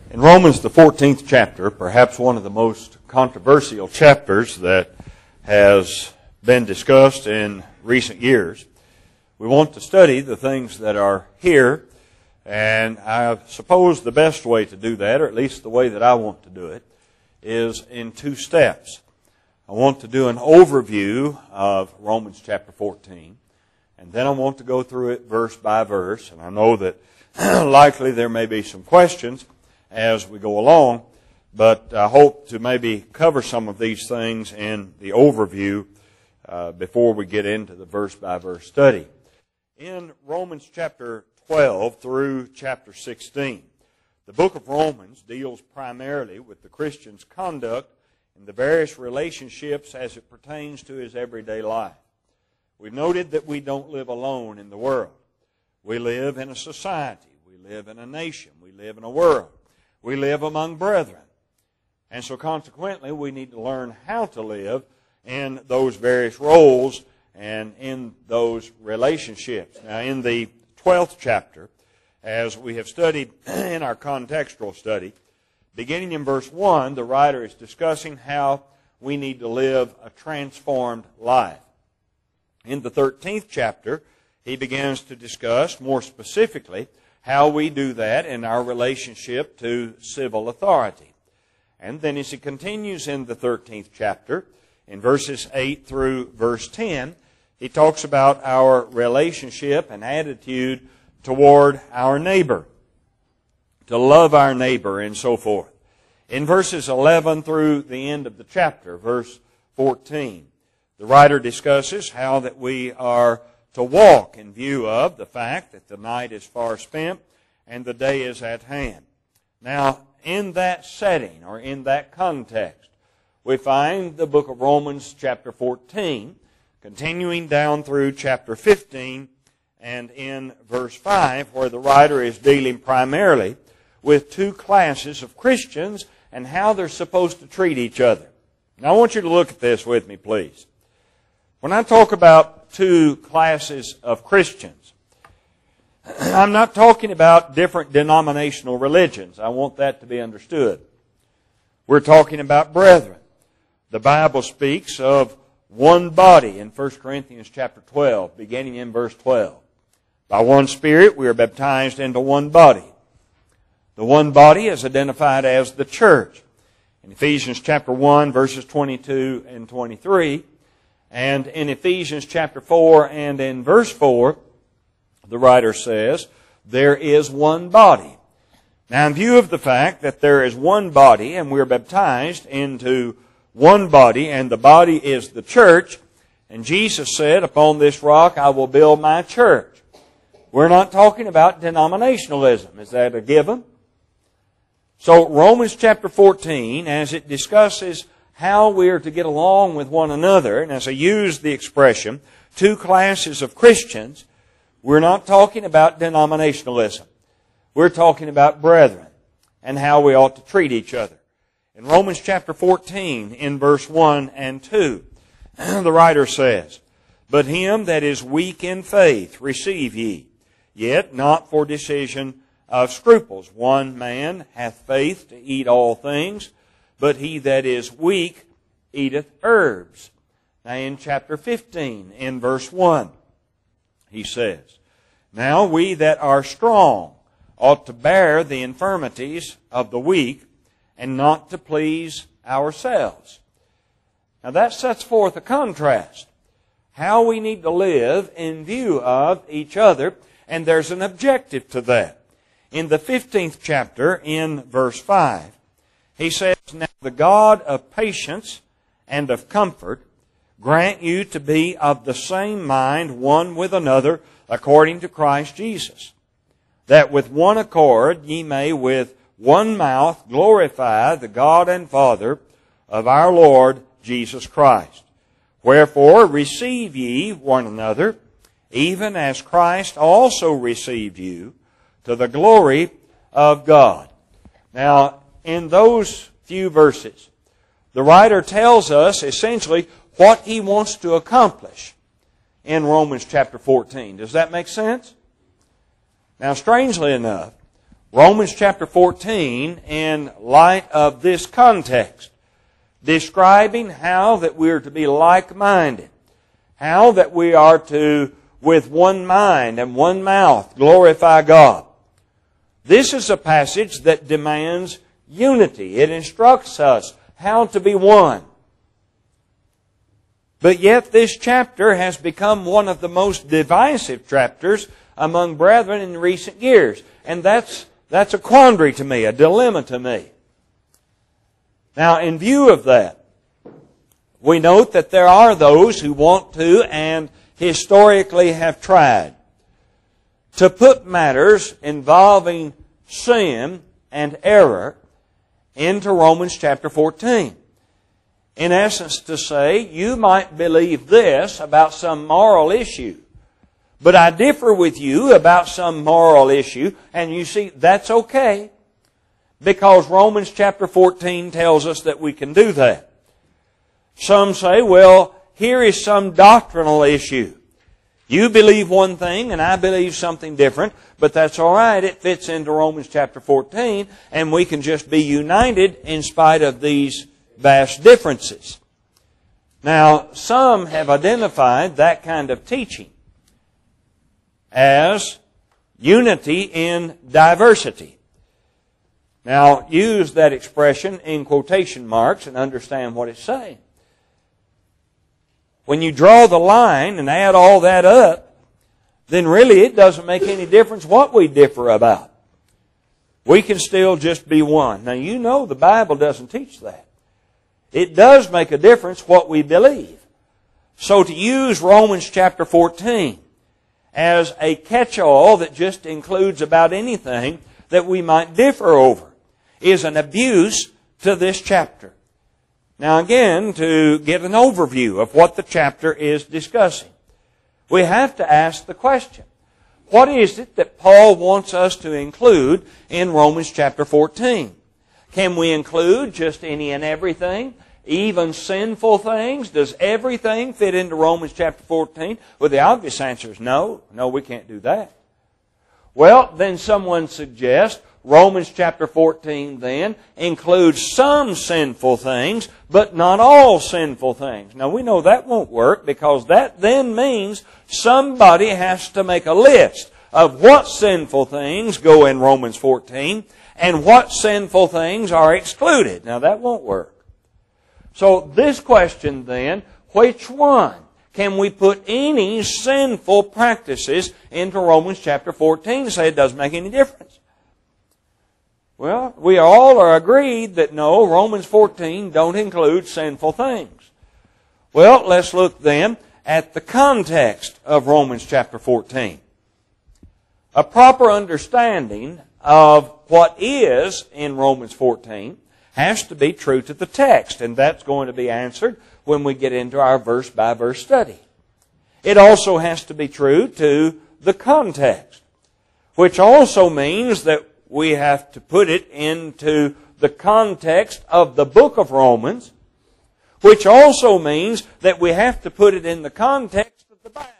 In Romans, the 14th chapter, perhaps one of the most controversial chapters that has been discussed in recent years, we want to study the things that are here, and I suppose the best way to do that, or at least the way that I want to do it, is in two steps. I want to do an overview of Romans chapter 14, and then I want to go through it verse by verse, and I know that likely there may be some questions as we go along, but I hope to maybe cover some of these things in the overview before we get into the verse-by-verse study. In Romans chapter 12 through chapter 16, the book of Romans deals primarily with the Christian's conduct in the various relationships as it pertains to his everyday life. We've noted that we don't live alone in the world. We live in a society. We live in a nation. We live in a world. We live among brethren. And so consequently, we need to learn how to live in those various roles and in those relationships. Now, in the 12th chapter, as we have studied in our contextual study, beginning in verse 1, the writer is discussing how we need to live a transformed life. In the 13th chapter, he begins to discuss more specifically how we do that in our relationship to civil authority. And then as he continues in the 13th chapter, in verses 8 through verse 10, he talks about our relationship and attitude toward our neighbor, to love our neighbor and so forth. In verses 11 through the end of the chapter, verse 14, the writer discusses how that we are to walk in view of the fact that the night is far spent and the day is at hand. Now, in that setting or in that context, we find the book of Romans chapter 14, continuing down through chapter 15, and in verse 5, where the writer is dealing primarily with two classes of Christians and how they're supposed to treat each other. Now, I want you to look at this with me, please. When I talk about two classes of Christians, I'm not talking about different denominational religions. I want that to be understood. We're talking about brethren. The Bible speaks of one body in 1 Corinthians chapter 12, beginning in verse 12. By one Spirit we are baptized into one body. The one body is identified as the church. In Ephesians chapter 1, verses 22 and 23, and in Ephesians chapter 4 and in verse 4, the writer says, there is one body. Now, in view of the fact that there is one body and we're baptized into one body, and the body is the church, and Jesus said, upon this rock I will build my church. We're not talking about denominationalism. Is that a given? So Romans chapter 14, as it discusses how we are to get along with one another, and as I use the expression, two classes of Christians, we're not talking about denominationalism. We're talking about brethren and how we ought to treat each other. In Romans chapter 14, in verse 1 and 2, the writer says, but him that is weak in faith receive ye, yet not for decision of scruples. One man hath faith to eat all things, but he that is weak eateth herbs. Now in chapter 15, in verse 1, he says, now we that are strong ought to bear the infirmities of the weak and not to please ourselves. Now that sets forth a contrast. How we need to live in view of each other, and there's an objective to that. In the 15th chapter, in verse 5, he says, now the God of patience and of comfort grant you to be of the same mind one with another according to Christ Jesus, that with one accord ye may with one mouth glorify the God and Father of our Lord Jesus Christ. Wherefore receive ye one another, even as Christ also received you, to the glory of God. Now, in those few verses, the writer tells us essentially what he wants to accomplish in Romans chapter 14. Does that make sense? Now, strangely enough, Romans chapter 14 in light of this context, describing how that we are to be like-minded, how that we are to, with one mind and one mouth, glorify God. This is a passage that demands unity. It instructs us how to be one. But yet this chapter has become one of the most divisive chapters among brethren in recent years. And that's a quandary to me, a dilemma to me. Now, in view of that, we note that there are those who want to and historically have tried to put matters involving sin and error into Romans chapter 14. In essence, to say, you might believe this about some moral issue, but I differ with you about some moral issue, and you see, that's okay, because Romans chapter 14 tells us that we can do that. Some say, well, here is some doctrinal issue. You believe one thing, and I believe something different, but that's all right. It fits into Romans chapter 14, and we can just be united in spite of these vast differences. Now, some have identified that kind of teaching as unity in diversity. Now, use that expression in quotation marks and understand what it's saying. When you draw the line and add all that up, then really it doesn't make any difference what we differ about. We can still just be one. Now, you know the Bible doesn't teach that. It does make a difference what we believe. So to use Romans chapter 14 as a catch-all that just includes about anything that we might differ over is an abuse to this chapter. Now again, to get an overview of what the chapter is discussing, we have to ask the question, what is it that Paul wants us to include in Romans chapter 14? Can we include just any and everything, even sinful things? Does everything fit into Romans chapter 14? Well, the obvious answer is no. No, we can't do that. Well, then someone suggests Romans chapter 14 then includes some sinful things, but not all sinful things. Now we know that won't work, because that then means somebody has to make a list of what sinful things go in Romans 14 and what sinful things are excluded. Now that won't work. So this question then, which one? Can we put any sinful practices into Romans chapter 14 and say it doesn't make any difference? Well, we all are agreed that no, Romans 14 don't include sinful things. Well, let's look then at the context of Romans chapter 14. A proper understanding of what is in Romans 14 has to be true to the text, and that's going to be answered when we get into our verse-by-verse study. It also has to be true to the context, which also means that we have to put it into the context of the book of Romans, which also means that we have to put it in the context of the Bible.